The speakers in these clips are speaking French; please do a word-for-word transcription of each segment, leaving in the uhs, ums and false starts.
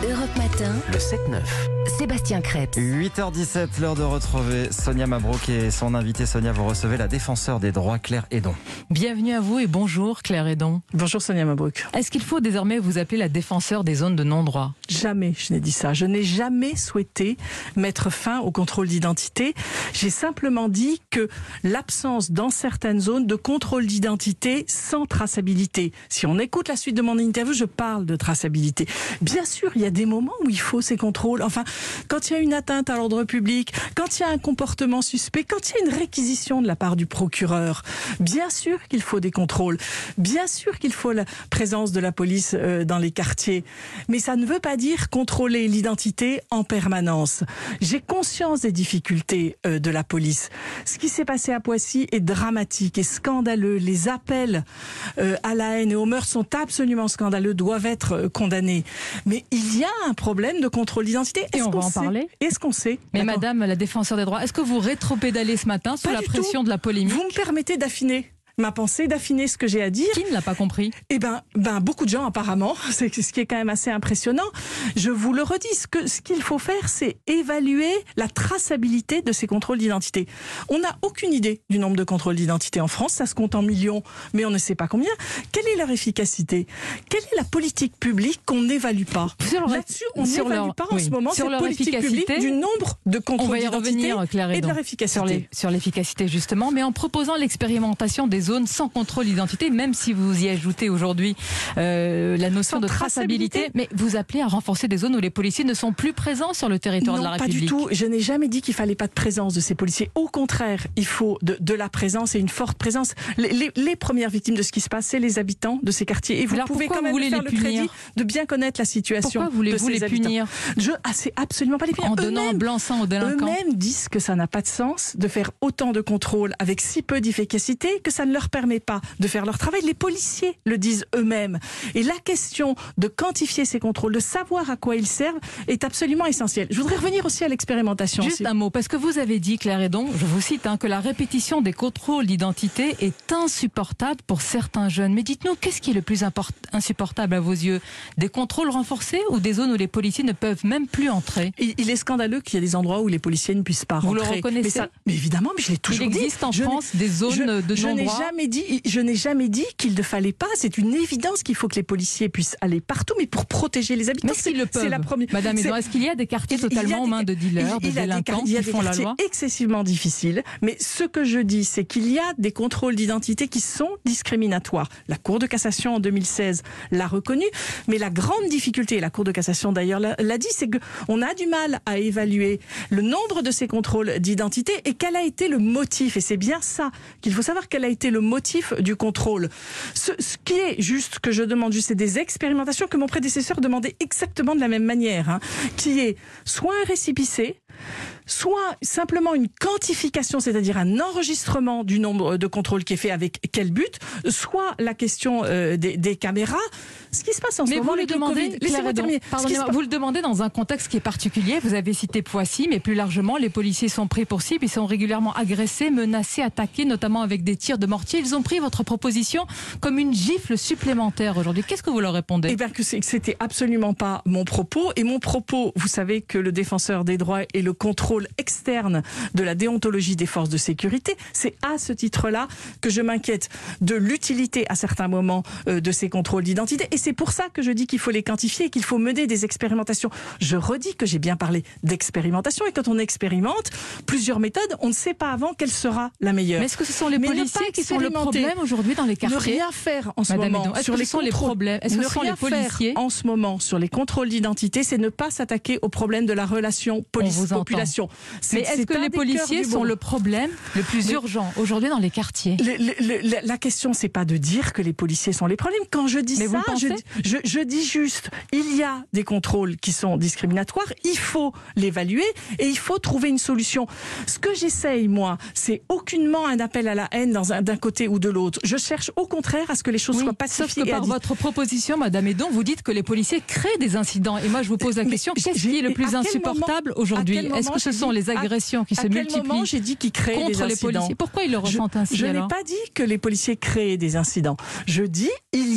Europe Matin, Le sept neuf. Sébastien Crêpes. huit heures dix-sept, l'heure de retrouver Sonia Mabrouk et son invité. Sonia, vous recevez la défenseure des droits, Claire Hédon. Bienvenue à vous et bonjour Claire Hédon. Bonjour Sonia Mabrouk. Est-ce qu'il faut désormais vous appeler la défenseure des zones de non-droit ? Jamais je n'ai dit ça. Je n'ai jamais souhaité mettre fin au contrôle d'identité. J'ai simplement dit que l'absence dans certaines zones de contrôle d'identité sans traçabilité. Si on écoute la suite de mon interview, je parle de traçabilité. Bien sûr, il y a des moments où il faut ces contrôles. Enfin, quand il y a une atteinte à l'ordre public, quand il y a un comportement suspect, quand il y a une réquisition de la part du procureur, bien sûr qu'il faut des contrôles. Bien sûr qu'il faut la présence de la police euh, dans les quartiers. Mais ça ne veut pas dire contrôler l'identité en permanence. J'ai conscience des difficultés euh, de la police. Ce qui s'est passé à Poissy est dramatique et scandaleux. Les appels euh, à la haine et au meurtre sont absolument scandaleux, doivent être euh, condamnés. Mais il y a un problème de contrôle d'identité. Et on va en parler. Est-ce qu'on sait ? Mais D'accord. Madame la défenseure des droits, est-ce que vous rétropédalez ce matin sous Pas la du pression tout. de la polémique ? Vous me permettez d'affiner ma pensée, d'affiner ce que j'ai à dire. Qui ne l'a pas compris ? Eh ben, ben, beaucoup de gens apparemment, c'est ce qui est quand même assez impressionnant. Je vous le redis, ce que ce qu'il faut faire, c'est évaluer la traçabilité de ces contrôles d'identité. On n'a aucune idée du nombre de contrôles d'identité en France, ça se compte en millions, mais on ne sait pas combien. Quelle est leur efficacité ? Quelle est la politique publique qu'on n'évalue pas ? Sur leur- Là-dessus, on sur n'évalue leur- pas en oui. ce moment Sur cette leur politique efficacité, publique du nombre de On contrôles va y d'identité revenir, Claire et de Hédon, leur efficacité. sur les- sur l'efficacité justement, mais en proposant l'expérimentation des zones sans contrôle d'identité, même si vous y ajoutez aujourd'hui euh, la notion Sans de traçabilité, traçabilité. mais vous appelez à renforcer des zones où les policiers ne sont plus présents sur le territoire Non, de la pas République. du tout. Je n'ai jamais dit qu'il fallait pas de présence de ces policiers. Au contraire, il faut de, de la présence et une forte présence. Les, les, les premières victimes de ce qui se passe, c'est les habitants de ces quartiers. Et vous Alors pouvez pourquoi quand même vous me voulez faire les le punir crédit de bien connaître la situation. Pourquoi voulez-vous de les ces habitants. punir ? Je, ah, c'est absolument pas les punir. En donnant un Eux-mêmes- blanc-seing aux délinquants. Eux-mêmes disent que ça n'a pas de sens de faire autant de contrôles avec si peu d'efficacité, que ça ne leur permet pas de faire leur travail. Les policiers le disent eux-mêmes. Et la question de quantifier ces contrôles, de savoir à quoi ils servent, est absolument essentielle. Je voudrais revenir aussi à l'expérimentation. Juste Si- un mot, parce que vous avez dit, Claire Hédon, je vous cite, hein, que la répétition des contrôles d'identité est insupportable pour certains jeunes. Mais dites-nous, qu'est-ce qui est le plus import- insupportable à vos yeux ? Des contrôles renforcés ou des zones où les policiers ne peuvent même plus entrer ? Il il est scandaleux qu'il y ait des endroits où les policiers ne puissent pas Vous le rentrer. reconnaissez ? mais, ça- mais évidemment, mais je l'ai toujours Il dit. existe en Je n'ai- France des zones je, de je n'ai non-droit. jamais dit, je n'ai jamais dit qu'il ne fallait pas. C'est une évidence qu'il faut que les policiers puissent aller partout, mais pour protéger les habitants. Mais s'ils le c'est peuvent, la première. Madame c'est- Hédon, est-ce qu'il y a des quartiers Il- il y a totalement aux des- mains de dealers, il- de il y a des délinquants quar- il y a qui des font la quartiers loi ? excessivement difficiles, mais ce que je dis, c'est qu'il y a des contrôles d'identité qui sont discriminatoires. La Cour de cassation en deux mille seize l'a reconnu, mais la grande difficulté, et la Cour de cassation d'ailleurs l'a l'a dit, c'est qu'on a du mal à évaluer le nombre de ces contrôles d'identité et quel a été le motif. Et c'est bien ça qu'il faut savoir, quel a été le motif du contrôle. Ce, ce qui est juste, que je demande juste, c'est des expérimentations que mon prédécesseur demandait exactement de la même manière, hein, qui est soit un récépissé, soit simplement une quantification, c'est-à-dire un enregistrement du nombre de contrôles qui est fait avec quel but, soit la question euh, des, des caméras. Ce qui se passe en ce Mais moment vous le avec le demandez, Covid, Claire laissez-moi Hédon, terminer. Ce qui se pardonnez-moi, passe- vous le demandez dans un contexte qui est particulier. Vous avez cité Poissy, mais plus largement, les policiers sont pris pour cible. Ils sont régulièrement agressés, menacés, attaqués, notamment avec des tirs de mortier. Ils ont pris votre proposition comme une gifle supplémentaire aujourd'hui. Qu'est-ce que vous leur répondez ? Eh bien, que c'est- que c'était absolument pas mon propos. Et mon propos, vous savez que le défenseur des droits et le contrôle externe de la déontologie des forces de sécurité, c'est à ce titre-là que je m'inquiète de l'utilité à certains moments euh, de ces contrôles d'identité. Et c'est pour ça que je dis qu'il faut les quantifier et qu'il faut mener des expérimentations. Je redis que j'ai bien parlé d'expérimentation. Et quand on expérimente plusieurs méthodes, on ne sait pas avant quelle sera la meilleure. Mais est-ce que ce sont les Mais ne policiers pas qui sont le expérimenter, problème aujourd'hui dans les Ne quartiers ? rien faire en ce Madame moment Hédon, est-ce sur que les ce sont les contrôles- problèmes ? Est-ce que ne ce sont rien les policiers faire en ce moment sur les contrôles d'identité, c'est ne pas s'attaquer au problème de la relation police-population. Mais est-ce que les policiers sont le problème le plus Mais- urgent aujourd'hui dans les quartiers ? Le- le- le- la question, c'est pas de dire que les policiers sont les problèmes. Quand je dis Mais vous ça, le je, pensez je, je dis juste, il y a des contrôles qui sont discriminatoires, il faut l'évaluer et il faut trouver une solution. Ce que j'essaye, moi, c'est aucunement un appel à la haine dans un- d'un côté ou de l'autre. Je cherche au contraire à ce que les choses Oui, soient sauf pacifiées. que et par addites. votre proposition, Madame Hédon, vous dites que les policiers créent des incidents. Et moi, je vous pose la Mais question, j'ai- qu'est-ce qui est le à plus quel insupportable moment- aujourd'hui? à quel Est-ce moment que ce j'ai sont dit- les agressions qui à se quel multiplient moment j'ai dit qu'ils créent des contre les incidents? policiers? Pourquoi ils le Je, ressentent ainsi je n'ai alors? pas dit que les policiers créent des incidents. Je dis il y a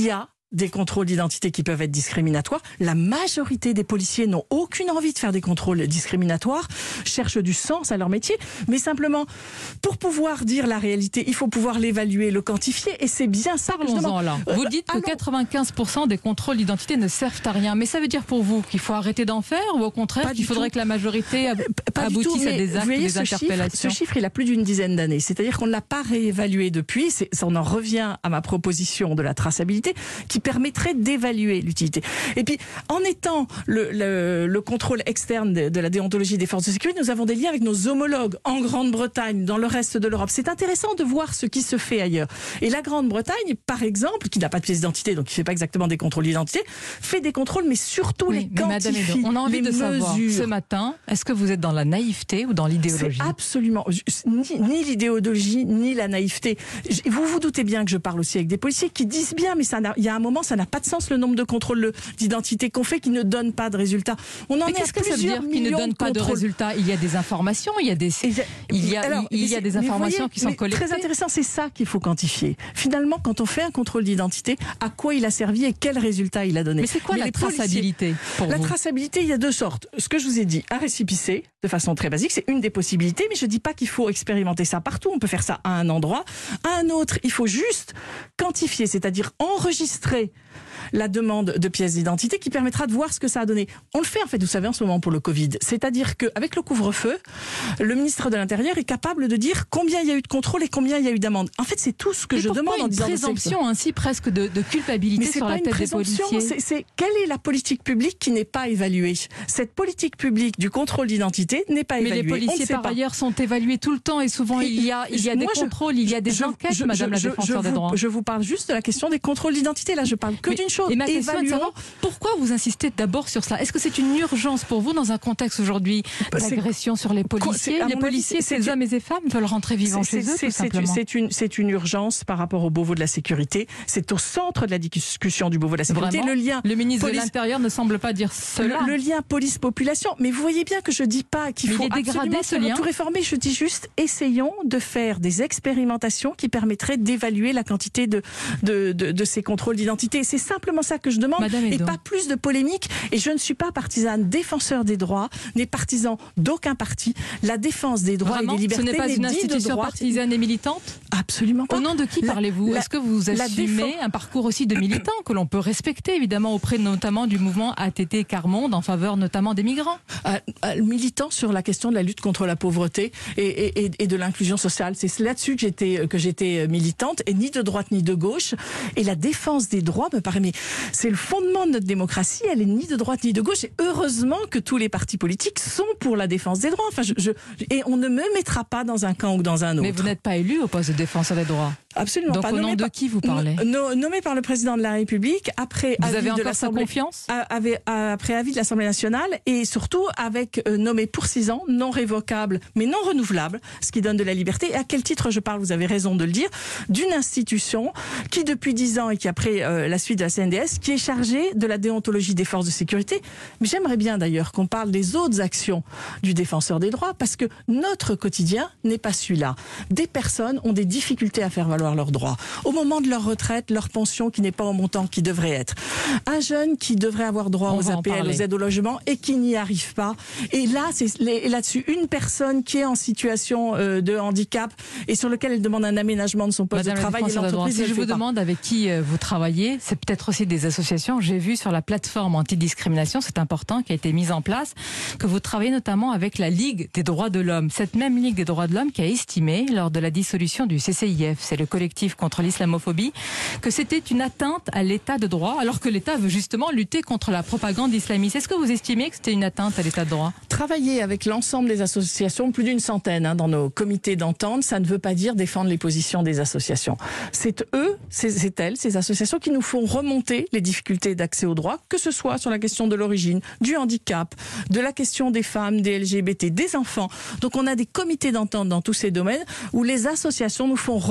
des contrôles d'identité qui peuvent être discriminatoires. La majorité des policiers n'ont aucune envie de faire des contrôles discriminatoires, cherchent du sens à leur métier, mais simplement, pour pouvoir dire la réalité, il faut pouvoir l'évaluer, le quantifier, et c'est bien ça que je demande. Là. Vous dites que allons... quatre-vingt-quinze pour cent des contrôles d'identité ne servent à rien, mais ça veut dire pour vous qu'il faut arrêter d'en faire, ou au contraire qu'il faudrait tout. que la majorité ab... aboutisse tout, à des actes, voyez, des interpellations? Chiffre, ce chiffre, il a plus d'une dizaine d'années, c'est-à-dire qu'on ne l'a pas réévalué depuis, c'est, on en revient à ma proposition de la traçabilité, qui permettrait d'évaluer l'utilité. Et puis, en étant le, le, le contrôle externe de, de la déontologie des forces de sécurité, nous avons des liens avec nos homologues en Grande-Bretagne, dans le reste de l'Europe. C'est intéressant de voir ce qui se fait ailleurs. Et la Grande-Bretagne, par exemple, qui n'a pas de pièce d'identité, donc qui ne fait pas exactement des contrôles d'identité, fait des contrôles, mais surtout oui, les mais quantifie. Madame, on a envie les de mesures. savoir, ce matin, est-ce que vous êtes dans la naïveté ou dans l'idéologie? C'est absolument, ni, ni l'idéologie, ni la naïveté. Vous vous doutez bien que je parle aussi avec des policiers qui disent bien, mais ça n'a, il y a un moment, ça n'a pas de sens le nombre de contrôles d'identité qu'on fait qui ne donnent pas de résultats. On en mais est à qu'est-ce que ça veut dire qu'ils ne donnent pas de résultats? Il y a des informations, il y a des, il y a, Alors, il y a des informations voyez, qui sont collectées. Très intéressant, c'est ça qu'il faut quantifier. Finalement, quand on fait un contrôle d'identité, à quoi il a servi et quels résultats il a donné. Mais c'est quoi mais la traçabilité pour La vous? traçabilité, il y a deux sortes. Ce que je vous ai dit, un récépissé, de façon très basique, c'est une des possibilités, mais je ne dis pas qu'il faut expérimenter ça partout. On peut faire ça à un endroit. À un autre, il faut juste quantifier, c'est-à-dire enregistrer la demande de pièces d'identité qui permettra de voir ce que ça a donné. On le fait en fait, vous savez, en ce moment pour le Covid. C'est-à-dire qu'avec le couvre-feu, le ministre de l'Intérieur est capable de dire combien il y a eu de contrôles et combien il y a eu d'amendes. En fait, c'est tout ce que mais je demande en disant... une présomption ainsi presque de, de culpabilité sur la tête des policiers. C'est, c'est quelle est la politique publique qui n'est pas évaluée? Cette politique publique du contrôle d'identité n'est pas mais évaluée. Mais les policiers par pas. ailleurs sont évalués tout le temps et souvent et il y a, il y a des je, contrôles, il y a des je, enquêtes, je, Madame je, la défenseur je, des droits. Je vous parle juste de la question des contrôles d'identité. Là, je parle que mais, d'une chose. Et ma question est de savoir pourquoi vous insistez d'abord sur cela. Est-ce que c'est une urgence pour vous dans un contexte aujourd'hui d'agression sur les policiers? Les policiers, ces hommes et ces femmes veulent rentrer vivants chez eux, tout simplement. C'est une, c'est une urgence par rapport au Beauvau de la sécurité. C'est au centre de la discussion du Beauvau de la sécurité. Vraiment, le lien le ministre police, de l'Intérieur ne semble pas dire cela. Le, le lien police-population. Mais vous voyez bien que je dis pas qu'il faut absolument ce lien. tout réformer. Je dis juste, essayons de faire des expérimentations qui permettraient d'évaluer la quantité de, de, de, de ces contrôles d'identité. C'est simplement ça que je demande. Madame et Hédon. Pas plus de polémique. Et je ne suis pas partisane défenseur des droits, n'est partisan d'aucun parti. La défense des droits Vraiment, et des libertés ce n'est pas n'est une institution partisane et militante? Absolument pas. Au nom de qui parlez-vous? Est-ce que vous assumez un parcours aussi de militant que l'on peut respecter évidemment auprès notamment du mouvement A T T Quart-Monde en faveur notamment des migrants? euh, euh, Militant sur la question de la lutte contre la pauvreté et, et, et de l'inclusion sociale. C'est là-dessus que j'étais que j'étais militante, et ni de droite ni de gauche. Et la défense des droits me paraît, mais c'est le fondement de notre démocratie. Elle est ni de droite ni de gauche. Et heureusement que tous les partis politiques sont pour la défense des droits. Enfin, je, je, et on ne me mettra pas dans un camp ou dans un autre. Mais vous n'êtes pas élu au poste de défenseur des droits. Absolument Donc pas. Donc au nom de par, qui vous parlez? no, Nommé par le président de la République, après vous avis avez de encore l'Assemblée, sa confiance avait, après avis de l'Assemblée nationale, et surtout avec euh, nommé pour six ans, non révocable, mais non renouvelable, ce qui donne de la liberté. Et à quel titre je parle? Vous avez raison de le dire, d'une institution qui depuis dix ans et qui après euh, la suite de la C N D S, qui est chargée de la déontologie des forces de sécurité. Mais j'aimerais bien d'ailleurs qu'on parle des autres actions du défenseur des droits, parce que notre quotidien n'est pas celui-là. Des personnes ont des difficultés à faire valoir leurs droits. Au moment de leur retraite, leur pension qui n'est pas au montant qui devrait être. Un jeune qui devrait avoir droit On aux A P L, aux aides au logement, et qui n'y arrive pas. Et là, c'est là-dessus, une personne qui est en situation euh, de handicap et sur lequel elle demande un aménagement de son poste Madame de travail, et l'entreprise si je vous pas. demande avec qui vous travaillez, c'est peut-être aussi des associations. J'ai vu sur la plateforme antidiscrimination, c'est important, qui a été mise en place, que vous travaillez notamment avec la Ligue des droits de l'homme. Cette même Ligue des droits de l'homme qui a estimé, lors de la dissolution du C C I F, c'est le collectif contre l'islamophobie, que c'était une atteinte à l'état de droit, alors que l'État veut justement lutter contre la propagande islamiste. Est-ce que vous estimez que c'était une atteinte à l'état de droit? Travailler avec l'ensemble des associations, plus d'une centaine hein, dans nos comités d'entente, ça ne veut pas dire défendre les positions des associations. C'est eux, c'est elles, ces associations qui nous font remonter les difficultés d'accès aux droits, que ce soit sur la question de l'origine, du handicap, de la question des femmes, des L G B T, des enfants. Donc on a des comités d'entente dans tous ces domaines où les associations nous font remonter des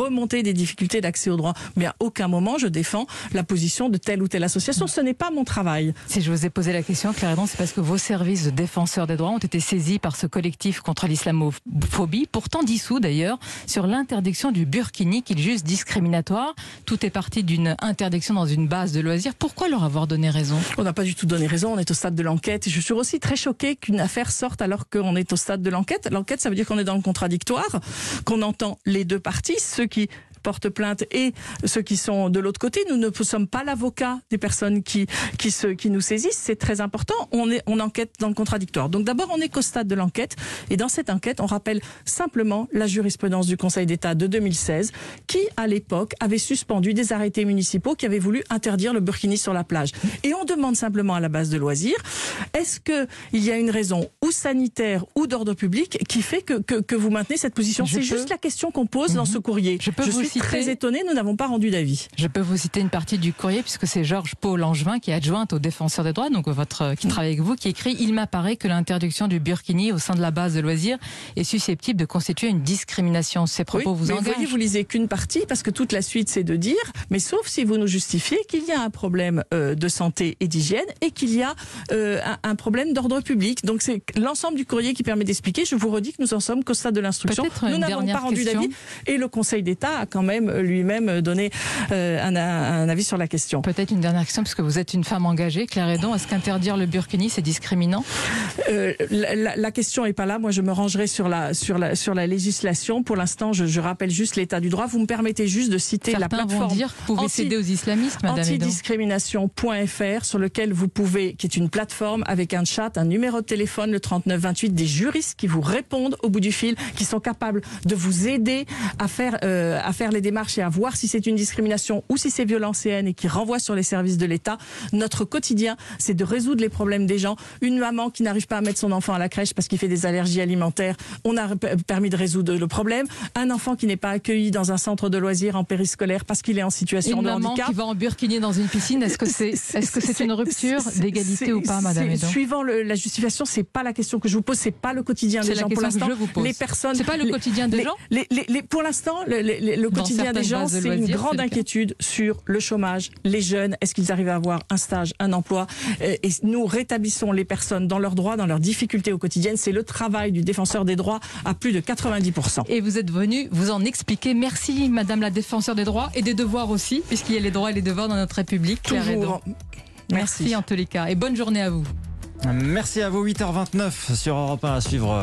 des difficultés d'accès au droit. Mais à aucun moment je défends la position de telle ou telle association. Ce n'est pas mon travail. Si je vous ai posé la question, Claire Hédon, c'est parce que vos services de défenseurs des droits ont été saisis par ce collectif contre l'islamophobie, pourtant dissous d'ailleurs, sur l'interdiction du burkini qu'ils jugent discriminatoire. Tout est parti d'une interdiction dans une base de loisirs. Pourquoi leur avoir donné raison? On n'a pas du tout donné raison, on est au stade de l'enquête. Je suis aussi très choquée qu'une affaire sorte alors qu'on est au stade de l'enquête. L'enquête, ça veut dire qu'on est dans le contradictoire, qu'on entend les deux parties, ceux qui portent plainte et ceux qui sont de l'autre côté. Nous ne sommes pas l'avocat des personnes qui qui se qui nous saisissent. C'est très important. On est on enquête dans le contradictoire. Donc d'abord on est qu'au stade de l'enquête et dans cette enquête on rappelle simplement la jurisprudence du Conseil d'État de deux mille seize qui à l'époque avait suspendu des arrêtés municipaux qui avaient voulu interdire le burkini sur la plage. Et on demande simplement à la base de loisirs est-ce que il y a une raison ou sanitaire ou d'ordre public qui fait que que, que vous maintenez cette position? C'est juste la question qu'on pose mmh. dans ce courrier. Je peux Je vous suis très étonnée, nous n'avons pas rendu d'avis. Je peux vous citer une partie du courrier puisque c'est Georges Paul Langevin qui est adjointe au défenseur des droits, donc votre qui travaille avec vous, qui écrit: il m'apparaît que l'interdiction du burkini au sein de la base de loisirs est susceptible de constituer une discrimination. Ces propos oui, vous mais engagent. Vous voyez, vous lisez qu'une partie parce que toute la suite c'est de dire, mais sauf si vous nous justifiez qu'il y a un problème euh, de santé et d'hygiène et qu'il y a euh, un, un problème d'ordre public. Donc c'est l'ensemble du courrier qui permet d'expliquer. Je vous redis que nous en sommes qu'au stade de l'instruction. Nous n'avons pas rendu d'avis et le Conseil d'État a quand même lui-même donner euh, un, un avis sur la question. Peut-être une dernière question, puisque vous êtes une femme engagée, Claire Hédon. Est-ce qu'interdire le burkini, c'est discriminant? euh, la, la, la question est pas là. Moi, je me rangerai sur la, sur la, sur la législation. Pour l'instant, je, je rappelle juste l'état du droit. Vous me permettez juste de citer Certains la plateforme vont dire que vous pouvez anti, céder aux islamistes, Madame Hédon. Antidiscrimination point F R, sur lequel vous pouvez, qui est une plateforme avec un chat, un numéro de téléphone, le trente-neuf vingt-huit, des juristes qui vous répondent au bout du fil, qui sont capables de vous aider à faire, euh, à faire les démarches et à voir si c'est une discrimination ou si c'est violence et haine et qui renvoie sur les services de l'État. Notre quotidien, c'est de résoudre les problèmes des gens. Une maman qui n'arrive pas à mettre son enfant à la crèche parce qu'il fait des allergies alimentaires, on a permis de résoudre le problème. Un enfant qui n'est pas accueilli dans un centre de loisirs en périscolaire parce qu'il est en situation une de handicap. Une maman qui va en burkini dans une piscine, est-ce que c'est est-ce que c'est une rupture d'égalité ou pas, Madame Hédon? Suivant le, la justification, c'est pas la question que je vous pose, c'est pas le quotidien des gens pour l'instant. Les personnes, c'est pas le les, quotidien des les, gens. Les, les, les, pour l'instant, le, le, le quotidien des gens, c'est une grande inquiétude sur le chômage, les jeunes, est-ce qu'ils arrivent à avoir un stage, un emploi, et nous rétablissons les personnes dans leurs droits, dans leurs difficultés au quotidien. C'est le travail du défenseur des droits à plus de quatre-vingt-dix pour cent. Et vous êtes venu vous en expliquer. Merci Madame la défenseur des droits et des devoirs aussi, puisqu'il y a les droits et les devoirs dans notre République. Claire Hédon. Merci. Merci en tous les cas et bonne journée à vous. Merci à vous, huit heures vingt-neuf sur Europe un à suivre.